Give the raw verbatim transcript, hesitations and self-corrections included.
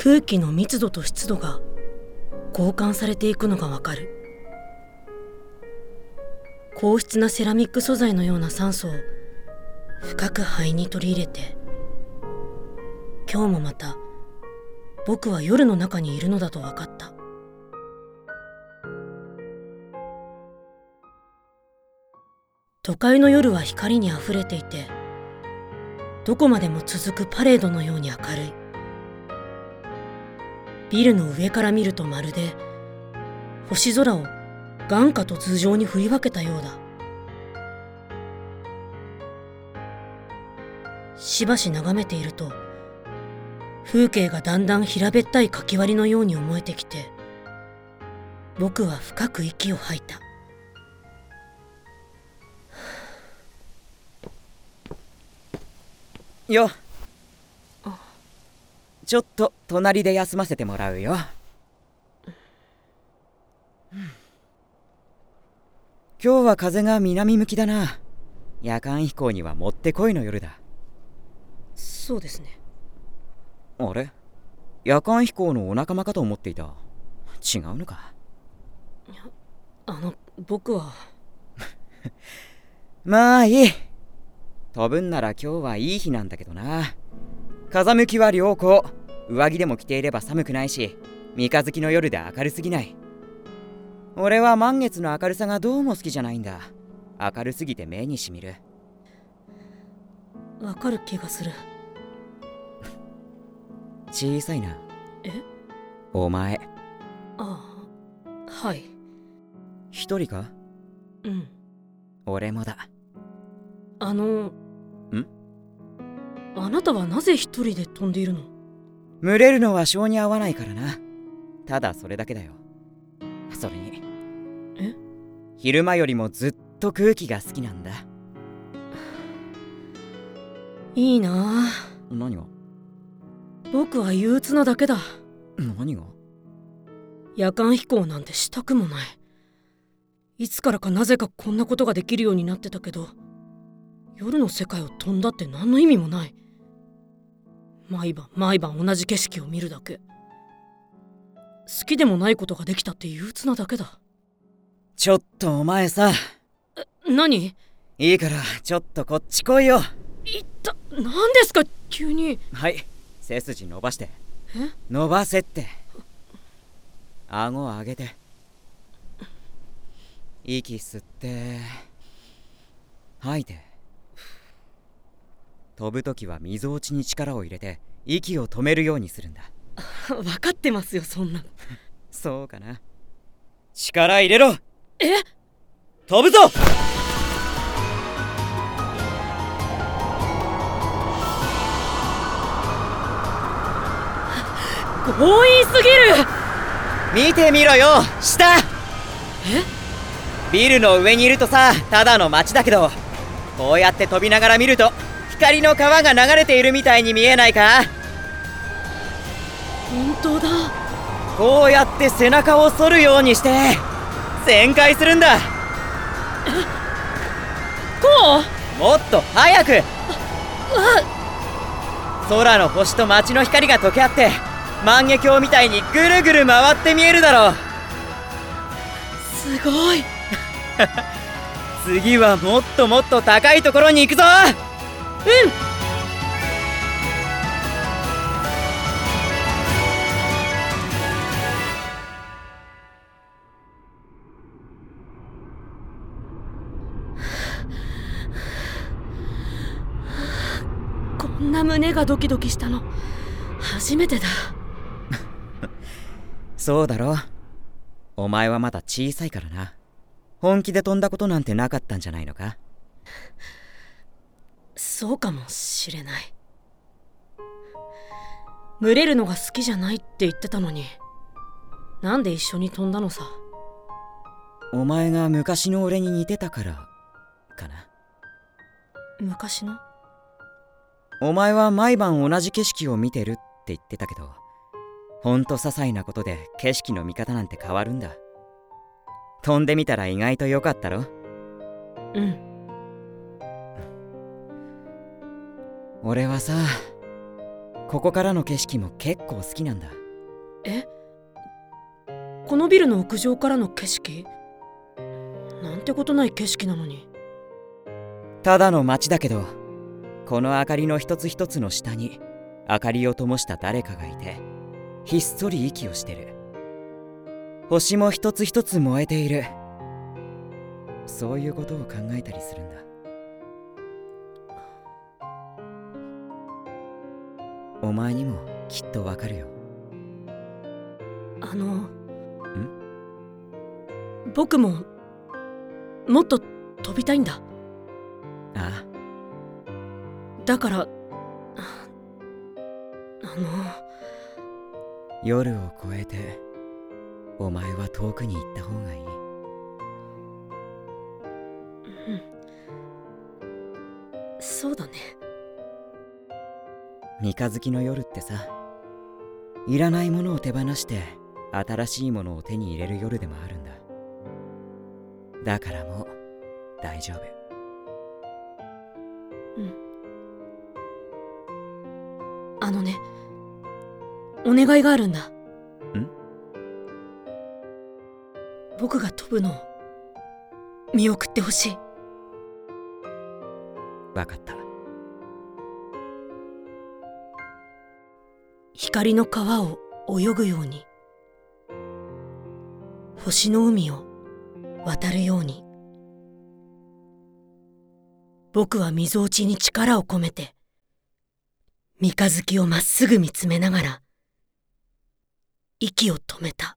空気の密度と湿度が交換されていくのがわかる。硬質なセラミック素材のような酸素を深く肺に取り入れて、今日もまた僕は夜の中にいるのだと分かった。都会の夜は光にあふれていて、どこまでも続くパレードのように明るい。ビルの上から見るとまるで星空を眼下と頭上に振り分けたようだ。しばし眺めていると、風景がだんだん平べったいかき割りのように思えてきて、僕は深く息を吐いた。 よ、ちょっと隣で休ませてもらうよ。今日は風が南向きだな。夜間飛行にはもってこいの夜だ。 そうですね。 あれ、夜間飛行のお仲間かと思っていた。違うのか。 あの僕はまあいい。飛ぶんなら今日はいい日なんだけどな。風向きは良好。上着でも着ていれば寒くないし、三日月の夜で明るすぎない。俺は満月の明るさがどうも好きじゃないんだ。明るすぎて目にしみる。 わかる気がする。 小さいな。 え？ お前。 ああ、はい。 一人か？ うん。 俺もだ。 あの、 ん？ あなたはなぜ一人で飛んでいるの？ 群れるのは性に合わないからな。ただそれだけだよ。それに、 え？ 昼間よりもずっと空気が好きなんだ。 いいなあ。 何が？ 僕は憂鬱なだけだ。 何が？ 夜間飛行なんてしたくもない。いつからかなぜかこんなことができるようになってたけど、夜の世界を飛んだって何の意味もない。毎晩毎晩同じ景色を見るだけ。好きでもないことができたって憂鬱なだけだ。 ちょっとお前さ。 え、何？ いいからちょっとこっち来いよ。 いった、何ですか急に。 はい、背筋伸ばして。 え？ 伸ばせって。顎上げて。息吸って吐いて。飛ぶときはみぞおちに力を入れて息を止めるようにするんだ。 分かってますよ、そんな。 そうかな。力入れろ。 え？ 飛ぶぞ。 強引すぎる。 見てみろよ、下。 え？ ビルの上にいるとさ、ただの街だけど、こうやって飛びながら見ると光の川が流れているみたいに見えないか？ 本当だ。 こうやって背中を反るようにして旋回するんだ。え？ こう？もっと早く。 あ、 空の星と街の光が溶け合って万華鏡みたいにぐるぐる回って見えるだろう。 すごい。 次はもっともっと高いところに行くぞ。 うん。こんな胸がドキドキしたの初めてだ。 そうだろ。お前はまだ小さいからな。本気で飛んだことなんてなかったんじゃないのか？ そうかもしれない。群れるのが好きじゃないって言ってたのに、なんで一緒に飛んだのさ。 お前が昔の俺に似てたからかな。 昔の？ お前は毎晩同じ景色を見てるって言ってたけど、ほんと些細なことで景色の見方なんて変わるんだ。飛んでみたら意外と良かったろ。 うん。 俺はさ、 ここからの景色も結構好きなんだ。 え？このビルの屋上からの景色？なんてことない景色なのに。 ただの街だけど、この明かりの一つ一つの下に明かりを灯した誰かがいて、ひっそり息をしてる。星も一つ一つ燃えている。そういうことを考えたりするんだ。お前にもきっとわかるよ。 あのん？ 僕ももっと飛びたいんだ。 ああ。 だからあの夜を越えてお前は遠くに行った方がいい。 うん、そうだね。 三日月の夜ってさ、いらないものを手放して新しいものを手に入れる夜でもあるんだ。だからもう大丈夫。 うん。あのね、お願いがあるんだ。 ん？ 僕が飛ぶのを見送ってほしい。 わかった。 光の川を泳ぐように、星の海を渡るように、僕は溝落ちに力を込めて三日月をまっすぐ見つめながら息を止めた。